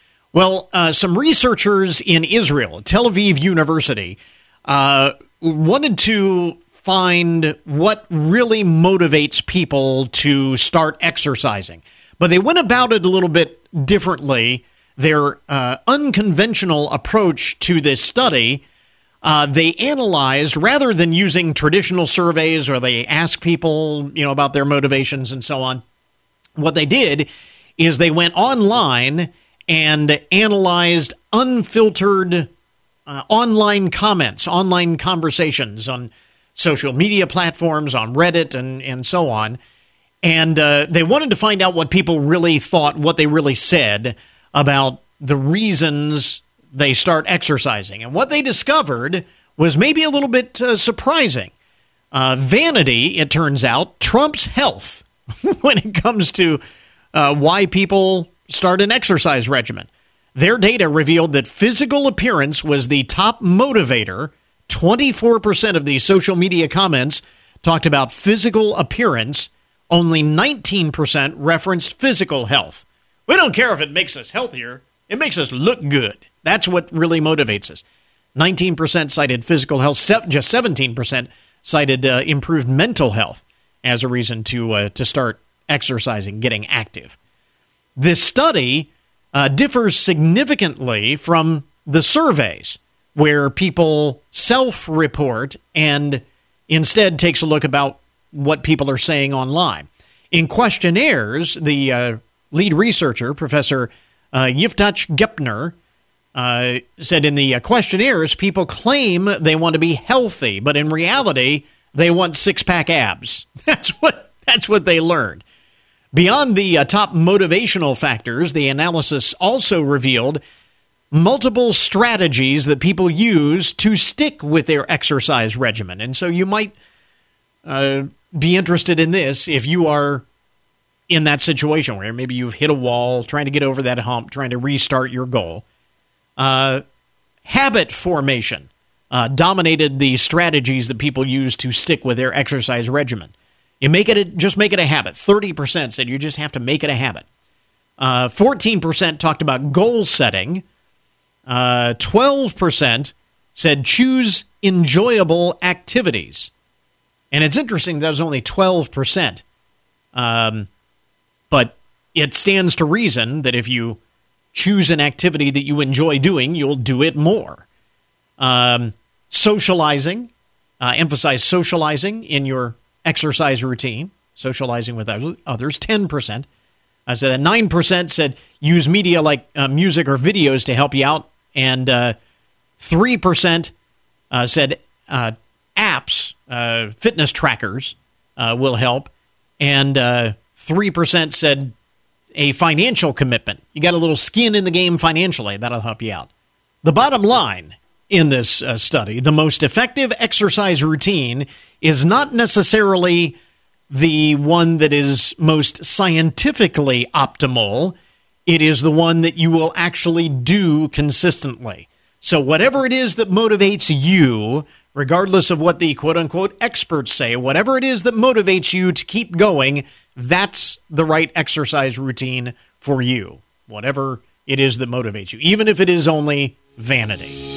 Well, uh, some researchers in Israel, Tel Aviv University, uh, wanted to find what really motivates people to start exercising. But they went about it a little bit differently. Their uh, unconventional approach to this study, uh, they analyzed, rather than using traditional surveys where they ask people, you know, about their motivations and so on, what they did is they went online and analyzed unfiltered uh, online comments, online conversations on social media platforms, on Reddit, and, and so on. And uh, they wanted to find out what people really thought, what they really said about the reasons they start exercising. And what they discovered was maybe a little bit uh, surprising. Uh, vanity, it turns out, trumps health when it comes to uh, why people start an exercise regimen. Their data revealed that physical appearance was the top motivator. twenty-four percent of the social media comments talked about physical appearance. Only nineteen percent referenced physical health. We don't care if it makes us healthier. It makes us look good. That's what really motivates us. nineteen percent cited physical health. Just seventeen percent cited uh, improved mental health as a reason to uh, to start exercising, getting active. This study uh, differs significantly from the surveys where people self-report and instead takes a look about what people are saying online. In questionnaires, the uh, lead researcher, Professor uh, Yiftach Gepner, uh, said in the uh, questionnaires, people claim they want to be healthy, but in reality, they want six-pack abs. That's what that's what they learned. Beyond the uh, top motivational factors, the analysis also revealed multiple strategies that people use to stick with their exercise regimen. And so you might uh, be interested in this if you are in that situation where maybe you've hit a wall, trying to get over that hump, trying to restart your goal. Uh, habit formation uh, dominated the strategies that people use to stick with their exercise regimen. You make it a, just make it a habit. thirty percent said you just have to make it a habit. Uh, fourteen percent talked about goal setting. Uh, twelve percent said choose enjoyable activities. And it's interesting that was only twelve percent. Um, but it stands to reason that if you choose an activity that you enjoy doing, you'll do it more. Um, socializing, uh, emphasize socializing in your exercise routine, socializing with others, ten percent. Uh, so that nine percent said use media like uh, music or videos to help you out. And uh, three percent uh, said uh, apps, uh, fitness trackers uh, will help. And uh, three percent said a financial commitment. You got a little skin in the game financially. That'll help you out. The bottom line in this uh, study, the most effective exercise routine is not necessarily the one that is most scientifically optimal. It is the one that you will actually do consistently. So whatever it is that motivates you, regardless of what the quote-unquote experts say, whatever it is that motivates you to keep going, that's the right exercise routine for you. Whatever it is that motivates you, even if it is only vanity.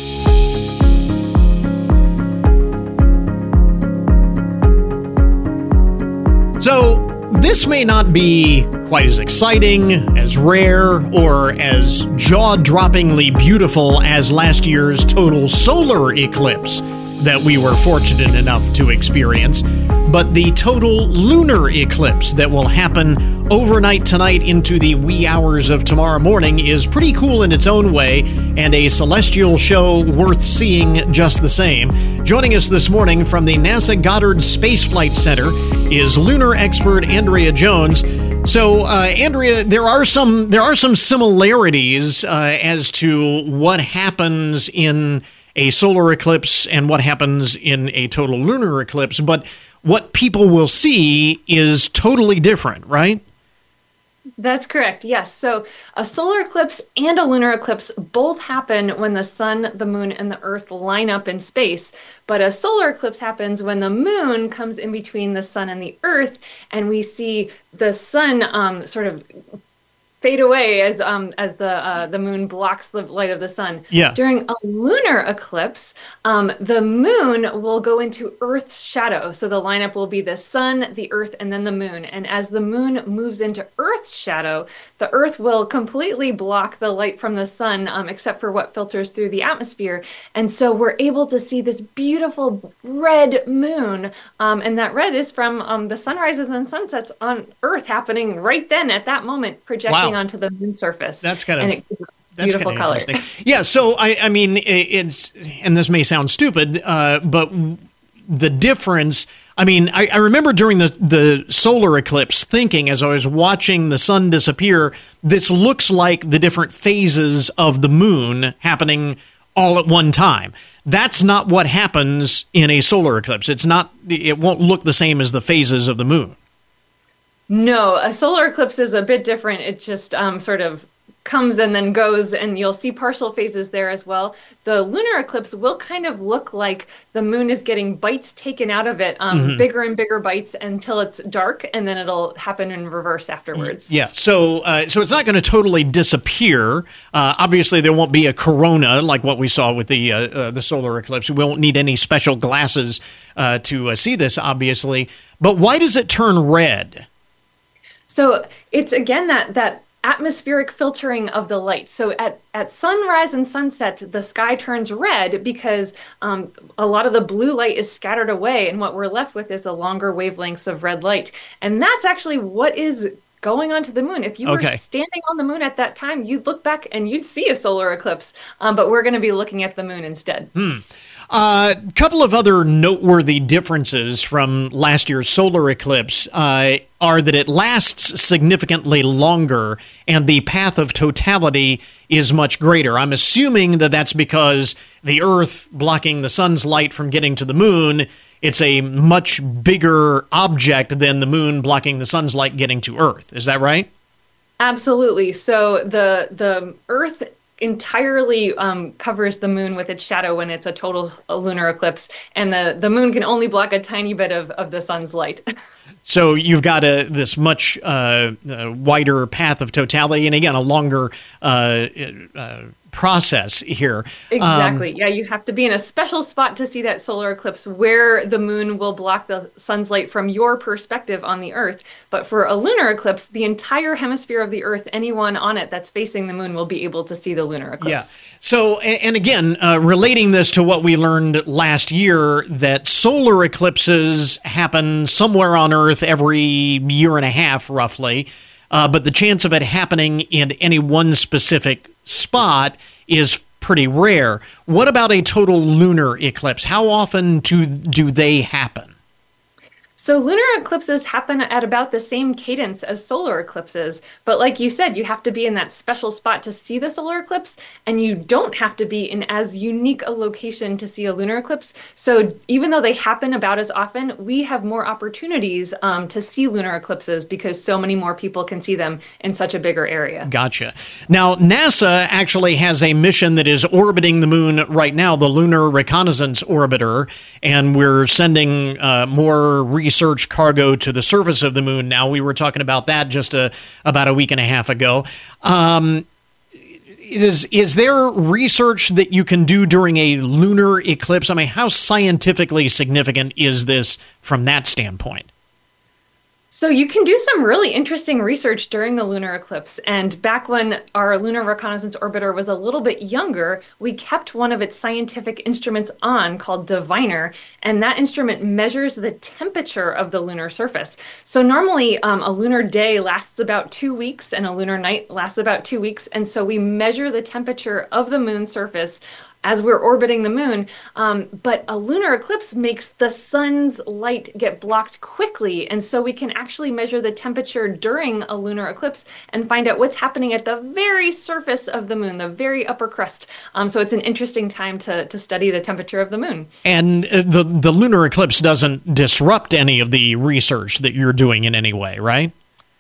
So this may not be quite as exciting, as rare, or as jaw-droppingly beautiful as last year's total solar eclipse that we were fortunate enough to experience, but the total lunar eclipse that will happen overnight tonight into the wee hours of tomorrow morning is pretty cool in its own way, and a celestial show worth seeing just the same. Joining us this morning from the NASA Goddard Space Flight Center is lunar expert Andrea Jones. So, uh, Andrea, there are some there are some similarities uh, as to what happens in a solar eclipse and what happens in a total lunar eclipse, but what people will see is totally different, right? That's correct, yes. So a solar eclipse and a lunar eclipse both happen when the sun, the moon, and the earth line up in space. But a solar eclipse happens when the moon comes in between the sun and the earth, and we see the sun um, sort of fade away as um as the uh, the moon blocks the light of the sun. Yeah. During a lunar eclipse, um, the moon will go into Earth's shadow. So the lineup will be the sun, the earth, and then the moon. And as the moon moves into Earth's shadow, the earth will completely block the light from the sun, um, except for what filters through the atmosphere. And so we're able to see this beautiful red moon. Um, and that red is from um, the sunrises and sunsets on Earth happening right then at that moment, projecting Wow. onto the moon surface. That's kind of and it gives that's beautiful kind of color. interesting. Yeah, so I, I mean, it's, and this may sound stupid, uh, but the difference. I mean, I, I remember during the the solar eclipse thinking as I was watching the sun disappear, this looks like the different phases of the moon happening all at one time. That's not what happens in a solar eclipse. It's not. It won't look the same as the phases of the moon. No, a solar eclipse is a bit different. It just um, sort of comes and then goes, and you'll see partial phases there as well. The lunar eclipse will kind of look like the moon is getting bites taken out of it, um, mm-hmm. bigger and bigger bites until it's dark, and then it'll happen in reverse afterwards. Yeah, so uh, so it's not going to totally disappear. Uh, obviously, there won't be a corona like what we saw with the uh, uh, the solar eclipse. We won't need any special glasses uh, to uh, see this, obviously. But why does it turn red? So it's, again, that that atmospheric filtering of the light. So at, at sunrise and sunset, the sky turns red because um, a lot of the blue light is scattered away, and what we're left with is a longer wavelengths of red light. And that's actually what is going onto the moon. If you okay. were standing on the moon at that time, you'd look back and you'd see a solar eclipse, um, but we're going to be looking at the moon instead. Hmm. A uh, couple of other noteworthy differences from last year's solar eclipse uh, are that it lasts significantly longer and the path of totality is much greater. I'm assuming that that's because the Earth blocking the sun's light from getting to the moon, it's a much bigger object than the moon blocking the sun's light getting to Earth. Is that right? Absolutely. So the the Earth entirely um, covers the moon with its shadow when it's a total lunar eclipse, and the, the moon can only block a tiny bit of, of the sun's light. So you've got a this much uh, uh, wider path of totality, and again, a longer uh, uh, process here. Exactly. Um, yeah, you have to be in a special spot to see that solar eclipse where the moon will block the sun's light from your perspective on the Earth. But for a lunar eclipse, the entire hemisphere of the Earth, anyone on it that's facing the moon will be able to see the lunar eclipse. Yeah. So, and again, uh, relating this to what we learned last year, that solar eclipses happen somewhere on Earth every year and a half, roughly, uh, but the chance of it happening in any one specific spot is pretty rare. What about a total lunar eclipse? How often do, do they happen? So lunar eclipses happen at about the same cadence as solar eclipses, but like you said, you have to be in that special spot to see the solar eclipse, and you don't have to be in as unique a location to see a lunar eclipse. So even though they happen about as often, we have more opportunities um, to see lunar eclipses because so many more people can see them in such a bigger area. Gotcha. Now, NASA actually has a mission that is orbiting the moon right now, the Lunar Reconnaissance Orbiter, and we're sending uh, more research research cargo to the surface of the moon now. We were talking about that just a, about a week and a half ago. Um, is, is there research that you can do during a lunar eclipse? I mean, how scientifically significant is this from that standpoint? So you can do some really interesting research during the lunar eclipse. And back when our Lunar Reconnaissance Orbiter was a little bit younger, we kept one of its scientific instruments on called Diviner. And that instrument measures the temperature of the lunar surface. So normally um, a lunar day lasts about two weeks and a lunar night lasts about two weeks. And so we measure the temperature of the moon's surface as we're orbiting the moon, um, but a lunar eclipse makes the sun's light get blocked quickly, and so we can actually measure the temperature during a lunar eclipse and find out what's happening at the very surface of the moon, the very upper crust. Um, so it's an interesting time to, to study the temperature of the moon. And uh, the, the lunar eclipse doesn't disrupt any of the research that you're doing in any way, right?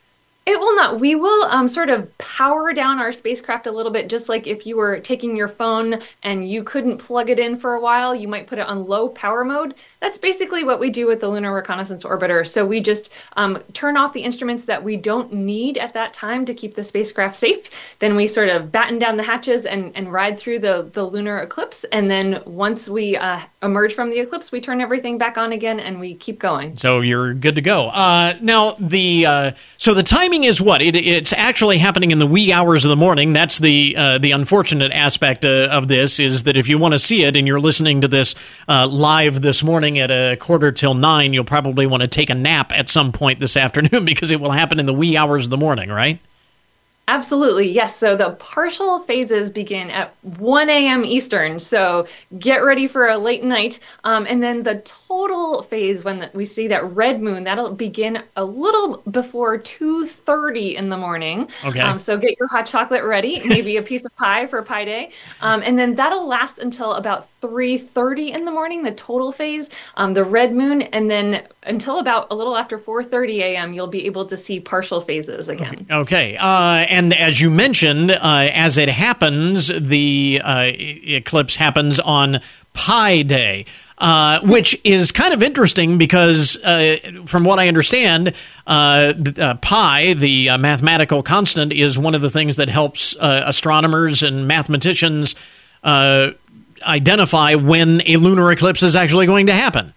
It will not. We will um, sort of power down our spacecraft a little bit, just like if you were taking your phone and you couldn't plug it in for a while, you might put it on low power mode. That's basically what we do with the Lunar Reconnaissance Orbiter. So we just um, turn off the instruments that we don't need at that time to keep the spacecraft safe. Then we sort of batten down the hatches and, and ride through the, the lunar eclipse. And then once we uh, emerge from the eclipse, we turn everything back on again and we keep going. So you're good to go. Uh, now, the uh, so the timing is what? It, it's actually happening in the wee hours of the morning. That's the uh, the unfortunate aspect uh, of this, is that if you want to see it and you're listening to this uh, live this morning at a quarter till nine, you'll probably want to take a nap at some point this afternoon because it will happen in the wee hours of the morning, right? Absolutely, yes. So the partial phases begin at one a.m. Eastern, so get ready for a late night. Um, and then the total phase, when we see that red moon, that'll begin a little before two thirty in the morning. Okay. Um, so get your hot chocolate ready, maybe a piece of pie for Pi Day. Um, and then that'll last until about three thirty in the morning, the total phase, um, the red moon. And then until about a little after four thirty a.m., you'll be able to see partial phases again. Okay. Uh, and as you mentioned, uh, as it happens, the uh, eclipse happens on Pi Day, uh, which is kind of interesting because, uh, from what I understand, uh, uh, pi, the uh, mathematical constant, is one of the things that helps uh, astronomers and mathematicians uh, identify when a lunar eclipse is actually going to happen.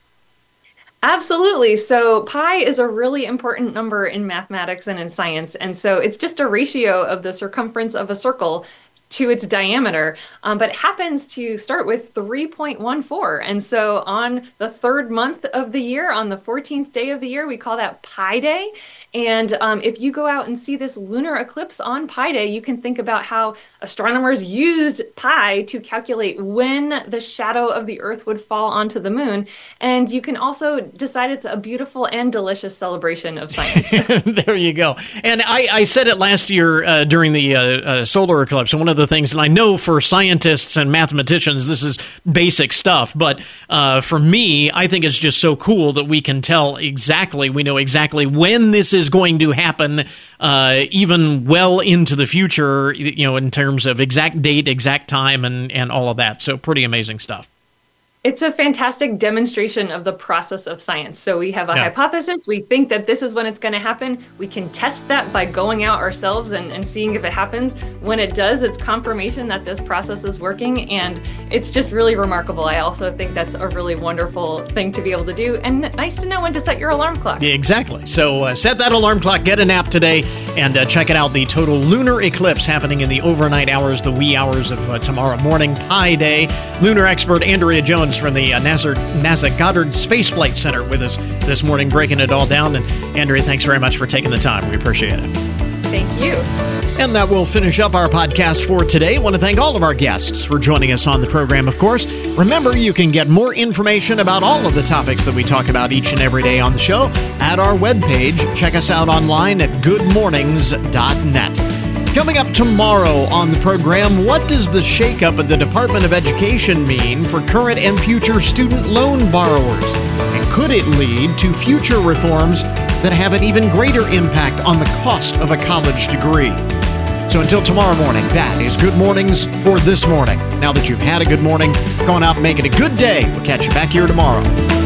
Absolutely. So pi is a really important number in mathematics and in science. And so it's just a ratio of the circumference of a circle to its diameter, um, but it happens to start with three point one four. And so on the third month of the year, on the fourteenth day of the year, we call that Pi Day. And um, if you go out and see this lunar eclipse on Pi Day, you can think about how astronomers used pi to calculate when the shadow of the Earth would fall onto the moon. And you can also decide it's a beautiful and delicious celebration of science. There you go. And I, I said it last year uh, during the uh, uh, solar eclipse. And one of the things, and I know for scientists and mathematicians, this is basic stuff, but uh, for me, I think it's just so cool that we can tell exactly, we know exactly when this is going to happen, uh, even well into the future, you know, in terms of exact date, exact time, and, and all of that. So pretty amazing stuff. It's a fantastic demonstration of the process of science. So we have a yeah. hypothesis. We think that this is when it's going to happen. We can test that by going out ourselves and, and seeing if it happens. When it does, it's confirmation that this process is working. And it's just really remarkable. I also think that's a really wonderful thing to be able to do. And nice to know when to set your alarm clock. Yeah, exactly. So uh, set that alarm clock, get a nap today, and uh, check it out. The total lunar eclipse happening in the overnight hours, the wee hours of uh, tomorrow morning, Pi Day. Lunar expert Andrea Jones from the uh, NASA, NASA Goddard Space Flight Center with us this morning, breaking it all down. And Andrea, thanks very much for taking the time. We appreciate it. Thank you. And that will finish up our podcast for today. I want to thank all of our guests for joining us on the program, of course. Remember, you can get more information about all of the topics that we talk about each and every day on the show at our webpage. Check us out online at good mornings dot net. Coming up tomorrow on the program, what does the shakeup at the Department of Education mean for current and future student loan borrowers? And could it lead to future reforms that have an even greater impact on the cost of a college degree? So until tomorrow morning, that is Good Mornings for this morning. Now that you've had a good morning, go on out and make it a good day. We'll catch you back here tomorrow.